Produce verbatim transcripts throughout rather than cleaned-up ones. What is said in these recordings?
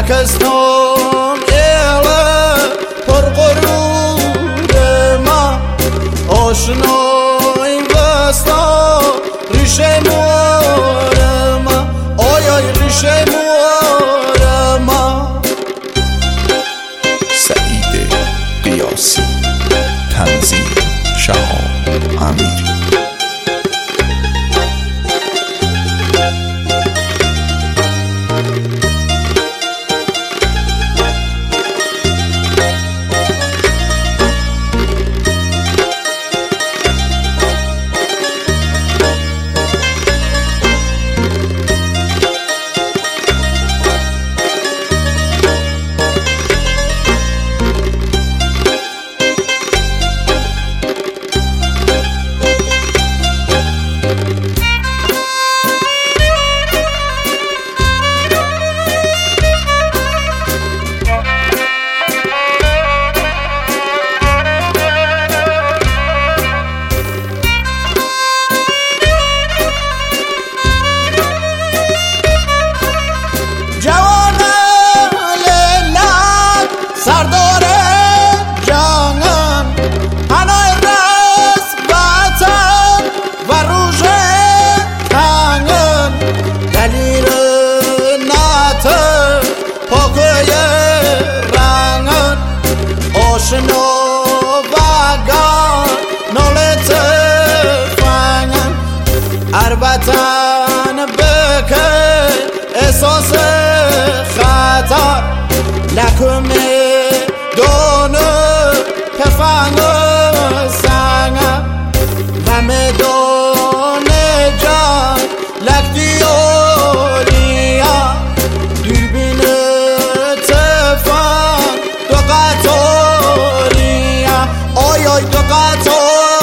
نکستم ایله پر غرور ما آشنای بستا ریشه مور ما آی آی ریشه مور ما. سعید قیاسی، تنظیم شهاب امیری. البتن بکن احساس خطر لکم دونه تفنگ سنگ و میدان جان لک دیاریا دوربین تفنگ دو قطاریا آی آی دو قطاریا.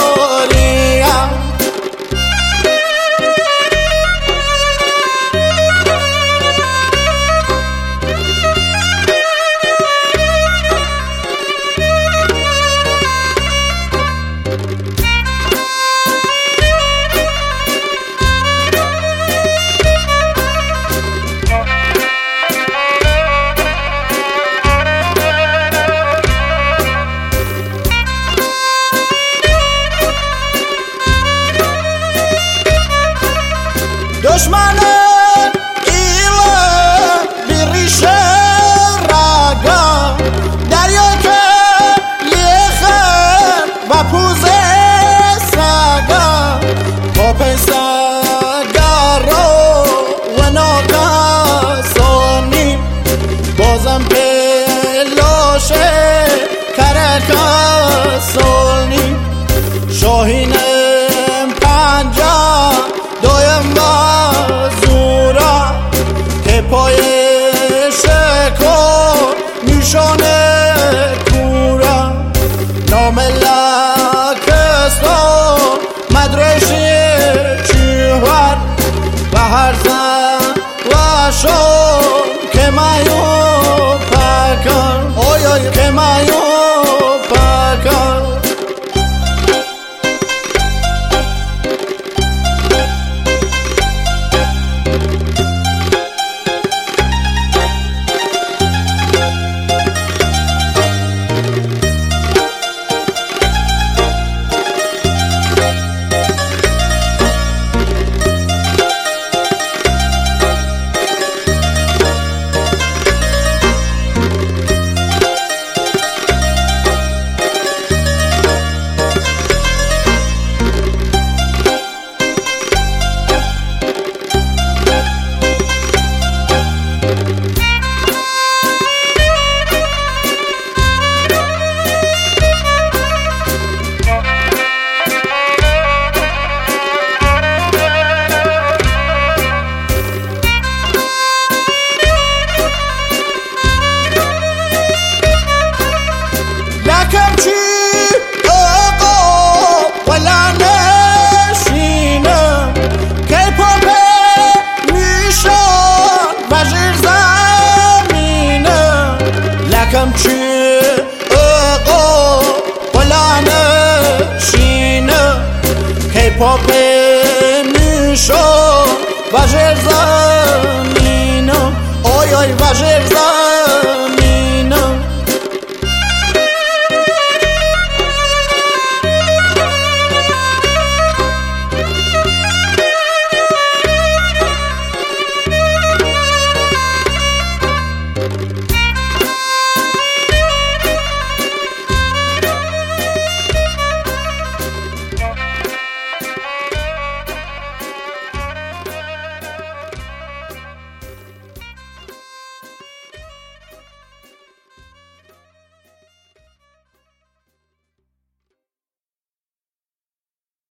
دشمن ایله بیریشه رگا دریا که لیخن و پوزه سگا پاپ سگا رو و ناکاسانی بازم پلاشه کرکاسانی شاهینم پنجا دایم با پای شکر میشانه کورا نام لکستان مدرشی چیور و هر زن و شون که مایو پکن آی آی که مایو پکن. چی اقا بلانه شینه که پاپ میشو